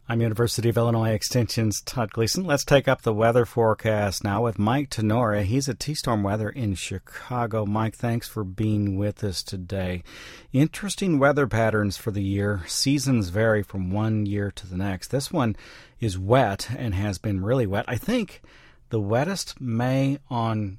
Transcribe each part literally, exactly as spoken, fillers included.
I'm University of Illinois Extension's Todd Gleason. Let's take up the weather forecast now with Mike Tenora. He's at T-Storm Weather in Chicago. Mike, thanks for being with us today. Interesting weather patterns for the year. Seasons vary from one year to the next. This one is wet and has been really wet. I think the wettest May on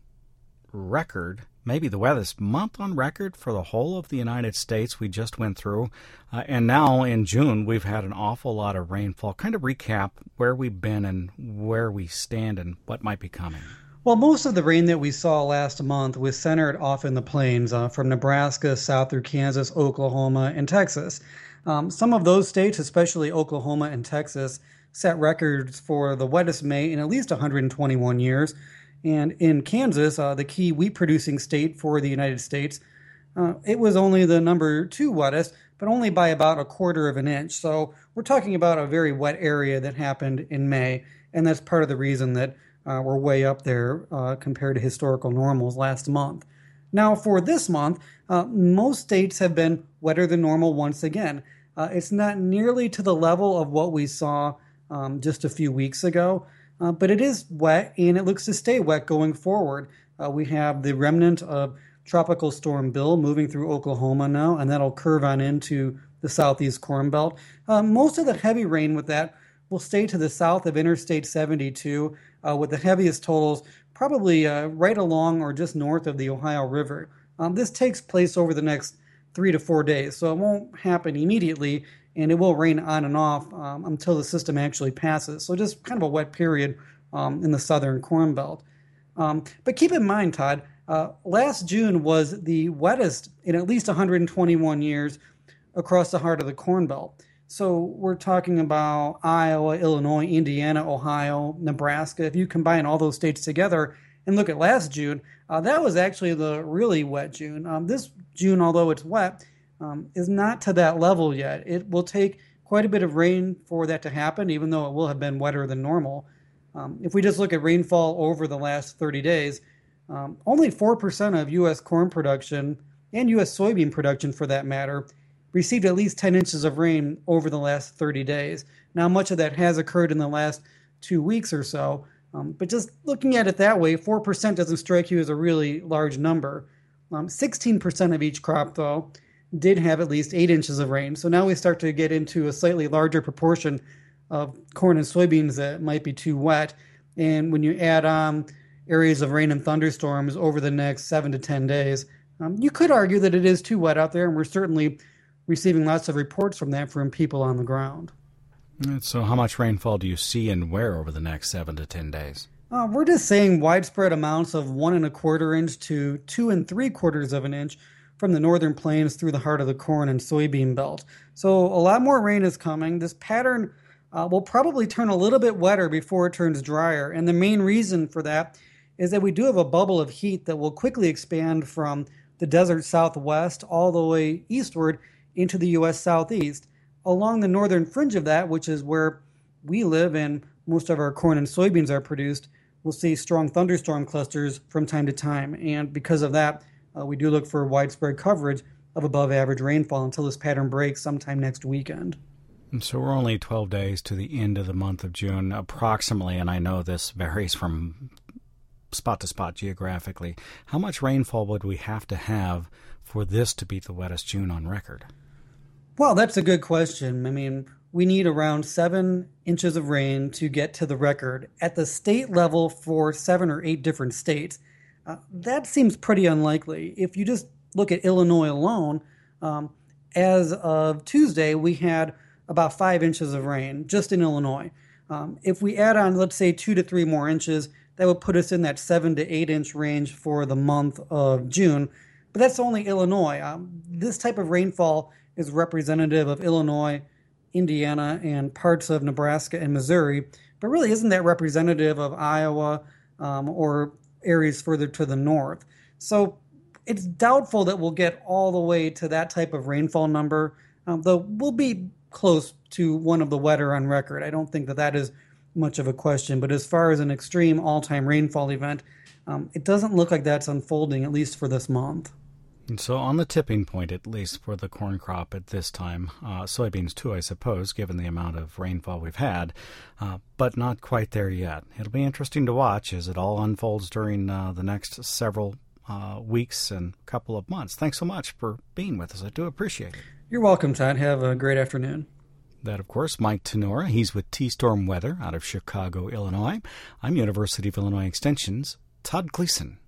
record, maybe the wettest month on record for the whole of the United States we just went through. Uh, and now in June, we've had an awful lot of rainfall. Kind of recap where we've been and where we stand and what might be coming. Well, most of the rain that we saw last month was centered off in the plains uh, from Nebraska south through Kansas, Oklahoma, and Texas. Um, some of those states, especially Oklahoma and Texas, set records for the wettest May in at least one hundred twenty-one years. And in Kansas, uh, the key wheat-producing state for the United States, uh, it was only the number two wettest, but only by about a quarter of an inch. So we're talking about a very wet area that happened in May, and that's part of the reason that uh, we're way up there uh, compared to historical normals last month. Now, for this month, uh, most states have been wetter than normal once again. Uh, it's not nearly to the level of what we saw um, just a few weeks ago. Uh, but it is wet, and it looks to stay wet going forward. Uh, we have the remnant of Tropical Storm Bill moving through Oklahoma now, and that'll curve on into the southeast Corn Belt. Uh, most of the heavy rain with that will stay to the south of Interstate seventy-two, uh, with the heaviest totals probably uh, right along or just north of the Ohio River. Um, this takes place over the next three to four days, so it won't happen immediately, and it will rain on and off um, until the system actually passes. So just kind of a wet period um, in the southern Corn Belt. Um, but keep in mind, Todd, uh, last June was the wettest in at least one hundred twenty-one years across the heart of the Corn Belt. So we're talking about Iowa, Illinois, Indiana, Ohio, Nebraska. If you combine all those states together and look at last June, uh, that was actually the really wet June. Um, this June, although it's wet, Um, is not to that level yet. It will take quite a bit of rain for that to happen, even though it will have been wetter than normal. Um, if we just look at rainfall over the last thirty days, um, only four percent of U S corn production, and U S soybean production for that matter, received at least ten inches of rain over the last thirty days. Now, much of that has occurred in the last two weeks or so, um, but just looking at it that way, four percent doesn't strike you as a really large number. Um, sixteen percent of each crop, though, did have at least eight inches of rain. So now we start to get into a slightly larger proportion of corn and soybeans that might be too wet. And when you add on areas of rain and thunderstorms over the next seven to ten days, um, you could argue that it is too wet out there, and we're certainly receiving lots of reports from that from people on the ground. So how much rainfall do you see and where over the next seven to ten days? Uh, we're just saying widespread amounts of one and a quarter inch to two and three quarters of an inch from the northern plains through the heart of the corn and soybean belt. So a lot more rain is coming. This pattern uh, will probably turn a little bit wetter before it turns drier. And the main reason for that is that we do have a bubble of heat that will quickly expand from the desert southwest all the way eastward into the U S southeast. Along the northern fringe of that, which is where we live and most of our corn and soybeans are produced, we'll see strong thunderstorm clusters from time to time. And because of that, Uh, we do look for widespread coverage of above average rainfall until this pattern breaks sometime next weekend. And so we're only twelve days to the end of the month of June, approximately, and I know this varies from spot to spot geographically. How much rainfall would we have to have for this to be the wettest June on record? Well, that's a good question. I mean, we need around seven inches of rain to get to the record at the state level for seven or eight different states. Uh, that seems pretty unlikely. If you just look at Illinois alone, um, as of Tuesday, we had about five inches of rain just in Illinois. Um, if we add on, let's say, two to three more inches, that would put us in that seven to eight inch range for the month of June. But that's only Illinois. Um, this type of rainfall is representative of Illinois, Indiana, and parts of Nebraska and Missouri, but really isn't that representative of Iowa um, or areas further to the north. So it's doubtful that we'll get all the way to that type of rainfall number, um, though we'll be close to one of the wetter on record. I don't think that that is much of a question. But as far as an extreme all-time rainfall event, um, it doesn't look like that's unfolding, at least for this month. And so on the tipping point, at least for the corn crop at this time, uh, soybeans too, I suppose, given the amount of rainfall we've had, uh, but not quite there yet. It'll be interesting to watch as it all unfolds during uh, the next several uh, weeks and couple of months. Thanks so much for being with us. I do appreciate it. You're welcome, Todd. Have a great afternoon. That, of course, Mike Tenora. He's with T-Storm Weather out of Chicago, Illinois. I'm University of Illinois Extension's Todd Gleason.